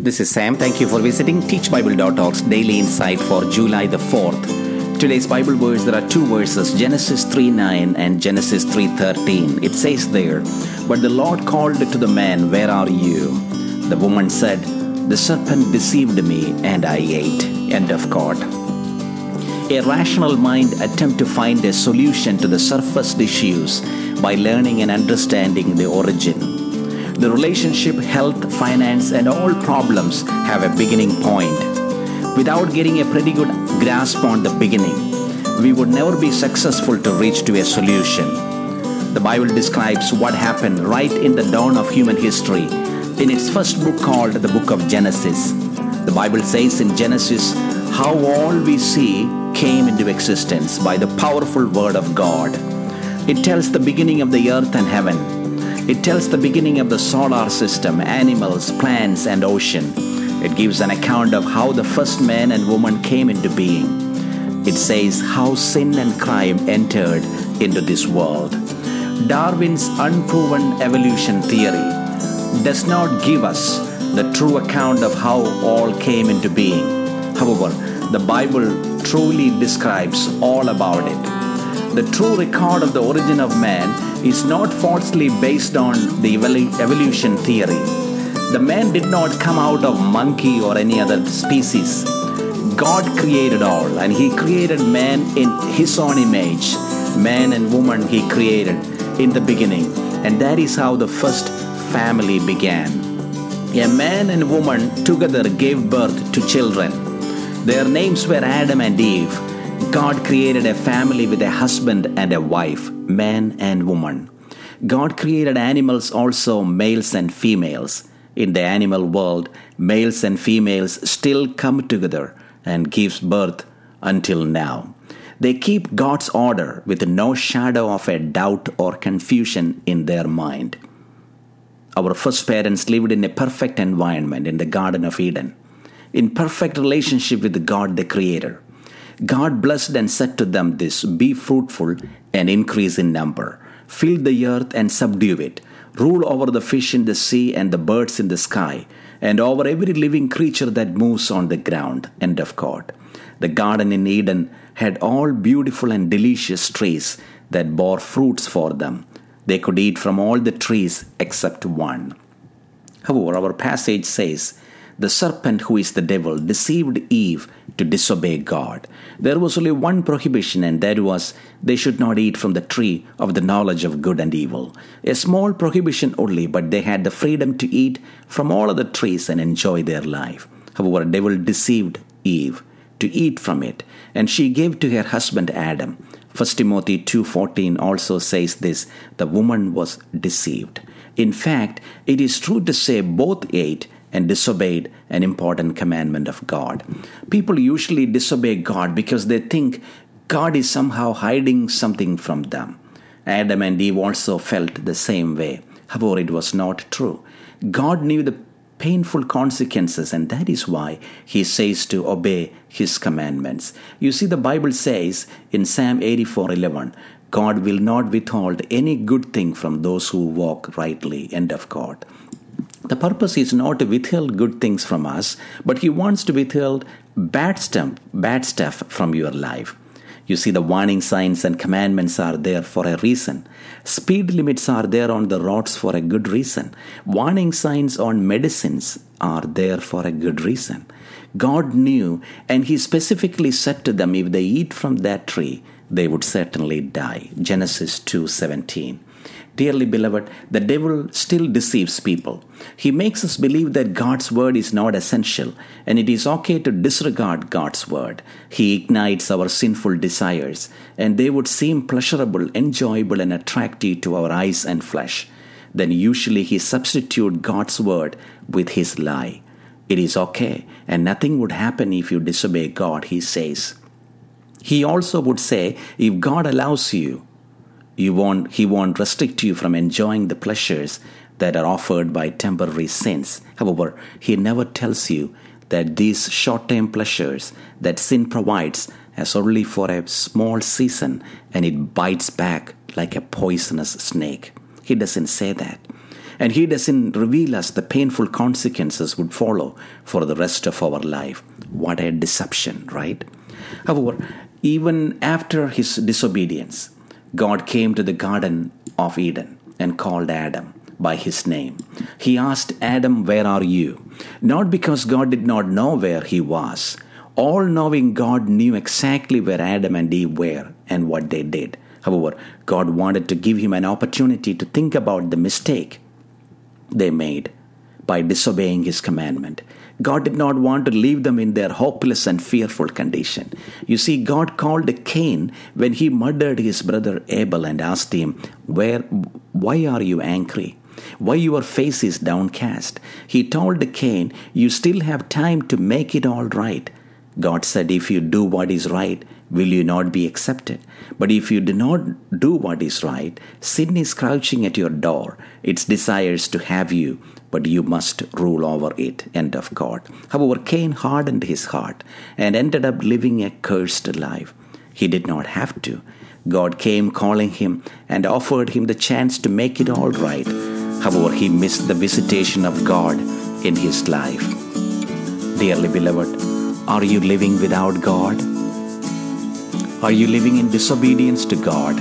This is Sam. Thank you for visiting teachbible.org's Daily Insight for July the 4th. Today's Bible verse, there are two verses, Genesis 3:9 and Genesis 3:13. It says there, "But the Lord called to the man, 'Where are you?' The woman said, 'The serpent deceived me and I ate.'" End of quote. A rational mind attempts to find a solution to the surface issues by learning and understanding the origin. The relationship, health, finance, and all problems have a beginning point. Without getting a pretty good grasp on the beginning, we would never be successful to reach to a solution. The Bible describes what happened right in the dawn of human history in its first book called the Book of Genesis. The Bible says in Genesis how all we see came into existence by the powerful word of God. It tells the beginning of the earth and heaven. It tells the beginning of the solar system, animals, plants, and ocean. It gives an account of how the first man and woman came into being. It says how sin and crime entered into this world. Darwin's unproven evolution theory does not give us the true account of how all came into being. However, the Bible truly describes all about it. The true record of the origin of man is not falsely based on the evolution theory. The man did not come out of monkey or any other species. God created all, and He created man in His own image. Man and woman He created in the beginning, and that is how the first family began. A man and woman together gave birth to children. Their names were Adam and Eve. God created a family with a husband and a wife, man and woman. God created animals also, males and females. In the animal world, males and females still come together and gives birth until now. They keep God's order with no shadow of a doubt or confusion in their mind. Our first parents lived in a perfect environment in the Garden of Eden, in perfect relationship with God the Creator. God blessed and said to them this, "Be fruitful and increase in number. Fill the earth and subdue it. Rule over the fish in the sea and the birds in the sky, and over every living creature that moves on the ground." End of quote. The garden in Eden had all beautiful and delicious trees that bore fruits for them. They could eat from all the trees except one. However, our passage says, the serpent, who is the devil, deceived Eve to disobey God. There was only one prohibition, and that was they should not eat from the tree of the knowledge of good and evil. A small prohibition only, but they had the freedom to eat from all other trees and enjoy their life. However, the devil deceived Eve to eat from it, and she gave to her husband Adam. 1 Timothy 2:14 also says this, the woman was deceived. In fact, it is true to say both ate and disobeyed an important commandment of God. People usually disobey God because they think God is somehow hiding something from them. Adam and Eve also felt the same way. However, it was not true. God knew the painful consequences, and that is why He says to obey His commandments. You see, the Bible says in Psalm 84:11, God will not withhold any good thing from those who walk rightly. End of quote. The purpose is not to withhold good things from us, but He wants to withhold bad stuff from your life. You see, the warning signs and commandments are there for a reason. Speed limits are there on the roads for a good reason. Warning signs on medicines are there for a good reason. God knew, and He specifically said to them, if they eat from that tree, they would certainly die. Genesis 2:17. Dearly beloved, the devil still deceives people. He makes us believe that God's word is not essential, and it is okay to disregard God's word. He ignites our sinful desires, and they would seem pleasurable, enjoyable, and attractive to our eyes and flesh. Then usually he substitutes God's word with his lie. It is okay, and nothing would happen if you disobey God, he says. He also would say, if God allows you, He won't restrict you from enjoying the pleasures that are offered by temporary sins. However, He never tells you that these short-term pleasures that sin provides is only for a small season and it bites back like a poisonous snake. He doesn't say that. And He doesn't reveal us the painful consequences would follow for the rest of our life. What a deception, right? However, even after his disobedience, God came to the Garden of Eden and called Adam by his name. He asked Adam, "Where are you?" Not because God did not know where he was. All-knowing God knew exactly where Adam and Eve were and what they did. However, God wanted to give him an opportunity to think about the mistake they made by disobeying His commandment. God did not want to leave them in their hopeless and fearful condition. You see, God called Cain when he murdered his brother Abel and asked him, "Why are you angry? Why your face is downcast?" He told Cain, "You still have time to make it all right." God said, "If you do what is right, will you not be accepted? But if you do not do what is right, sin is crouching at your door. It desires to have you, but you must rule over it." End of God. However, Cain hardened his heart and ended up living a cursed life. He did not have to. God came calling him and offered him the chance to make it all right. However, he missed the visitation of God in his life. Dearly beloved, are you living without God? Are you living in disobedience to God?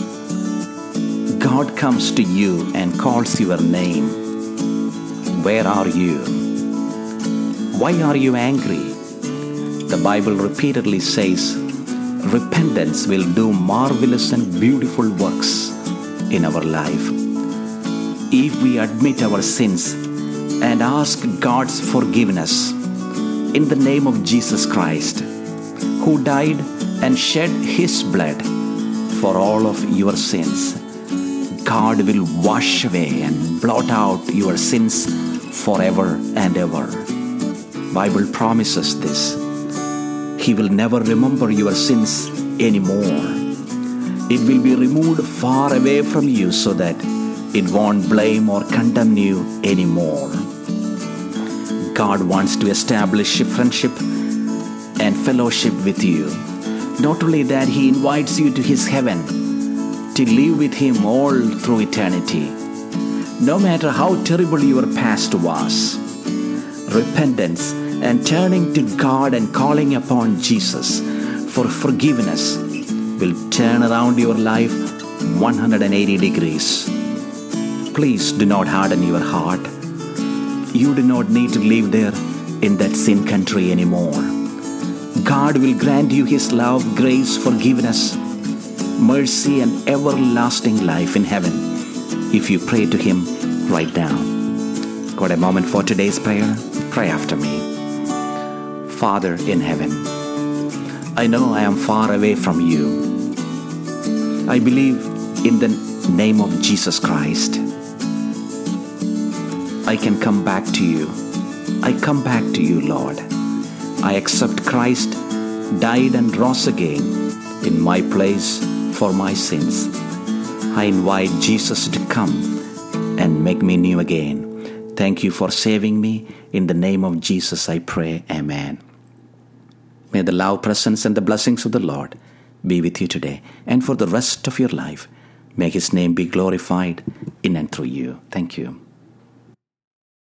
God comes to you and calls your name. Where are you? Why are you angry? The Bible repeatedly says, repentance will do marvelous and beautiful works in our life. If we admit our sins and ask God's forgiveness in the name of Jesus Christ, who died and shed His blood for all of your sins, God will wash away and blot out your sins forever and ever. Bible promises this. He will never remember your sins anymore. It will be removed far away from you so that it won't blame or condemn you anymore. God wants to establish a friendship and fellowship with you. Not only that, He invites you to His heaven to live with Him all through eternity. No matter how terrible your past was, repentance and turning to God and calling upon Jesus for forgiveness will turn around your life 180 degrees. Please do not harden your heart. You do not need to live there in that sin country anymore. God will grant you His love, grace, forgiveness, mercy, and everlasting life in heaven if you pray to Him right now. Got a moment for today's prayer? Pray after me. Father in heaven, I know I am far away from you. I believe in the name of Jesus Christ. I can come back to you. I come back to you, Lord. I accept Christ died and rose again in my place for my sins. I invite Jesus to come and make me new again. Thank you for saving me. In the name of Jesus I pray. Amen. May the love, presence, and the blessings of the Lord be with you today and for the rest of your life. May His name be glorified in and through you. Thank you.